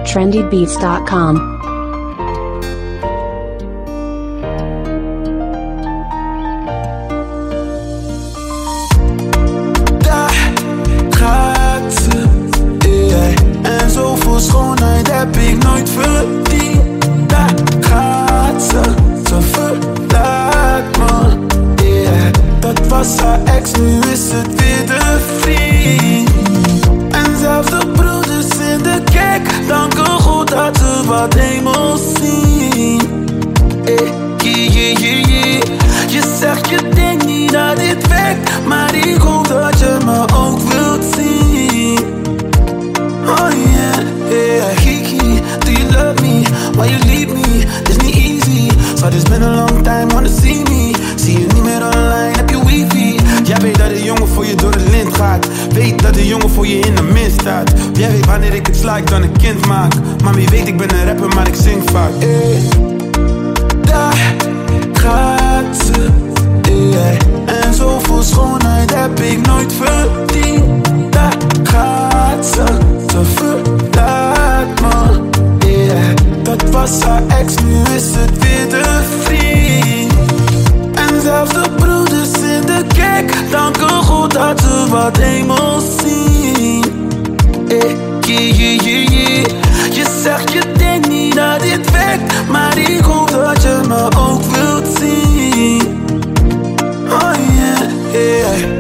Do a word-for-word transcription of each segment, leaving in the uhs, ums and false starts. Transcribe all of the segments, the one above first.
trendy beats dot com. Schoonheid heb ik nooit verdiend. Daar gaat ze, ze verlaat me. Yeah, dat was haar ex, nu is het weer de vriend. En zelfs de broeders in de kerk danken God dat ze wat hemel zien. Hey, yeah, yeah, yeah, yeah. Je zegt je denkt niet dat dit werkt, maar ik hoop dat je me ook wilt zien. Oh yeah. Yeah, Kiki, do you love me? Why you leave me? It's not easy. So it's been a long time, wanna see me. Zie je niet meer online, heb je wifi? Jij weet dat de jongen voor je door de lint gaat. Weet dat de jongen voor je in de min staat. Jij weet wanneer ik het sla, ik dan een kind maak. Mami weet ik ben een rapper, maar ik zing vaak. Hey. Daar gaat ze. Hey. En zoveel schoonheid heb ik nooit verdiend. Daar gaat ze. Ze verlaat me, yeah. Dat was haar ex, nu is het weer de vriend. En zelfs de broeders in de kerk danken God dat ze wat hemel zien. Hey, yeah, yeah, yeah, yeah. Je zegt je denkt niet dat dit werkt, maar ik hoop dat je me ook wilt zien. Oh yeah, yeah.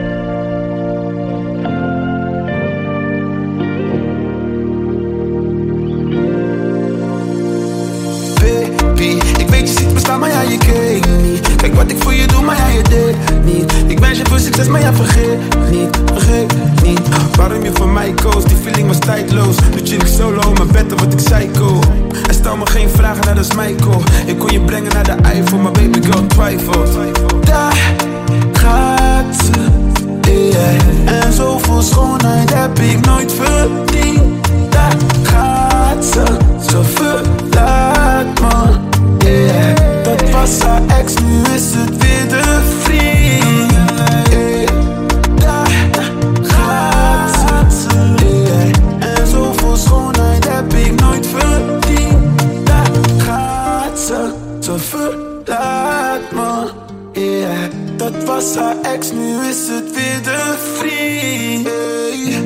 Maar ja, je keek niet. Kijk wat ik voor je doe, maar ja, je deed niet. Ik wens je veel succes, maar ja, vergeet niet, vergeet niet. Waarom je voor mij koos, die feeling was tijdloos. Nu chill ik solo in mijn bed, dan word ik psycho. En stel me geen vragen, dat is Michael. Ik kon je brengen naar de Eiffel, maar baby girl twijfelt. Daar gaat ze, yeah. En zoveel schoonheid heb ik nooit verdiend. Daar gaat ze, ze verlaat me, yeah. Dat was haar ex, nu is het weer de vriend. Hey, daar gaat ze, yeah. En zoveel schoonheid heb ik nooit verdiend. Daar gaat ze, ze verlaat me, yeah. Dat was haar ex, nu is het weer de vriend. Hey.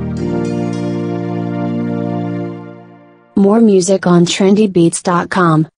More music on trendy beats dot com.